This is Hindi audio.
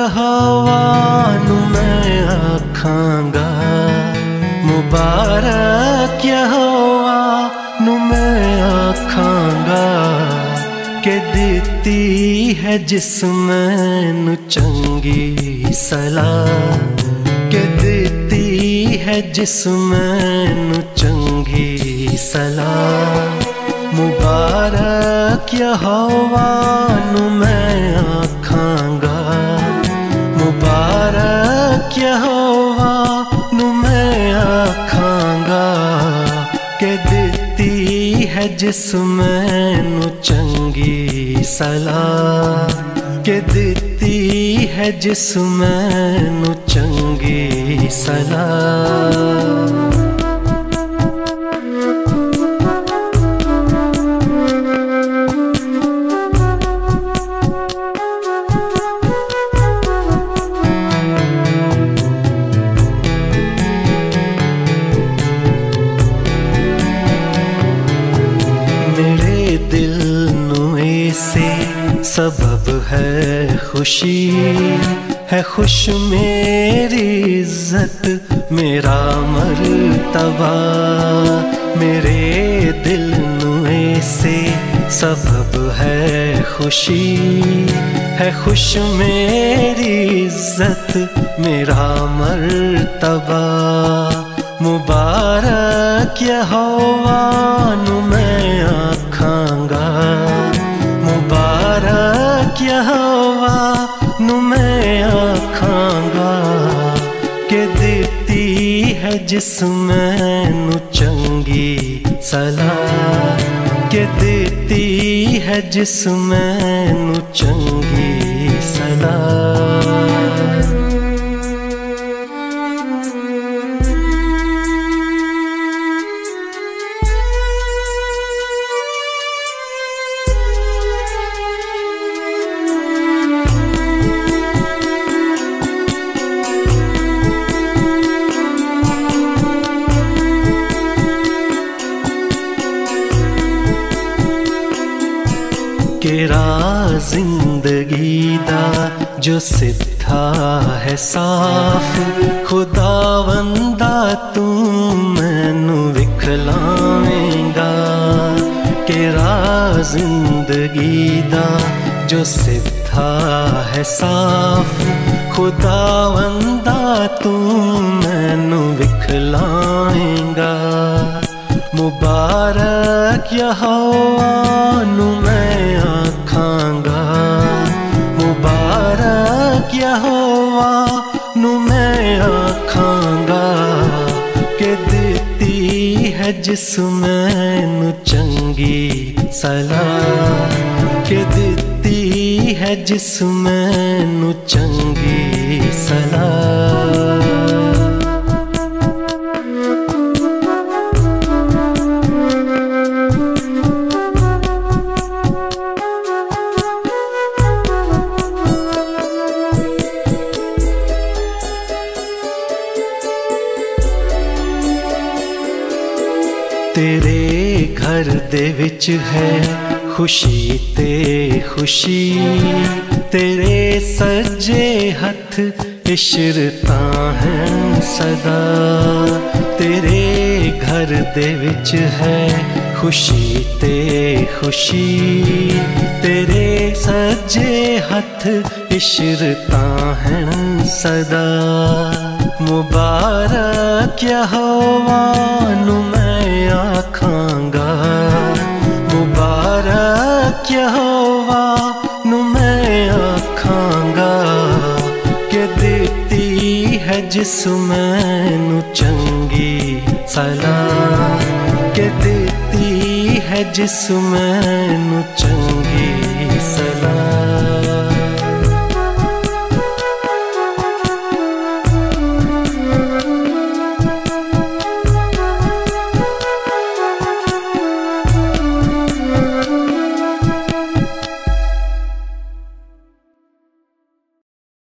हवा नू मैं आखांगा, मुबारक हवा नू मैं आखांगा, के दिती है जिस मैनू चंगी सलाह, के दिती है जिस मैनू चंगी सलाह। मुबारक हवा नू मैं आखांगा, मुबारक हवा नू मैं आखांगा, के दिती है जिस मैनू चंगी सलाह, के दिती है जिस मैनू चंगी सलाह। दिल नू ऐसे सबब है खुशी, है खुश मेरी इज्जत मेरा मर्तबा। मेरे दिल नू ऐसे सबब है खुशी, है खुश मेरी इज्जत मेरा मर्तबा। मुबारक हवा नू मैं आखांगा, मुबारक हवा नू मैं आखांगा, के दिती है जिस मैनू चंगी सलाह, के दिती है जिस मैनू चंगी सलाह। केरा जिंदगी दा जो सिद्धा है साफ, खुदावंदा तू मैनू विखलावेंगा। केरा जिंदगी दा जो सिद्धा है साफ, खुदावंदा तू मैनू विखलावेंगा। मुबारक हवा नू मैं आखांगा, मुबारक हवा नू मैं आखांगा, के दिती है जिस मैनू चंगी सलाह, के दिती है जिस मैनू चंगी सलाह। तेरे घर दे विच है खुशी ते खुशी, तेरे सज्जे हथ इशरतां हैं सदा। तेरे घर दे विच है खुशी ते खुशी, तेरे सज्जे हथ इशरतां हैं सदा। मुबारक हवा नू मैं आखांगा, मुबारक हवा नू मैं आखांगा, के दिती है जिस मैनू चंगी सलाह, के दिती है जिस मैनू चंगी सलाह।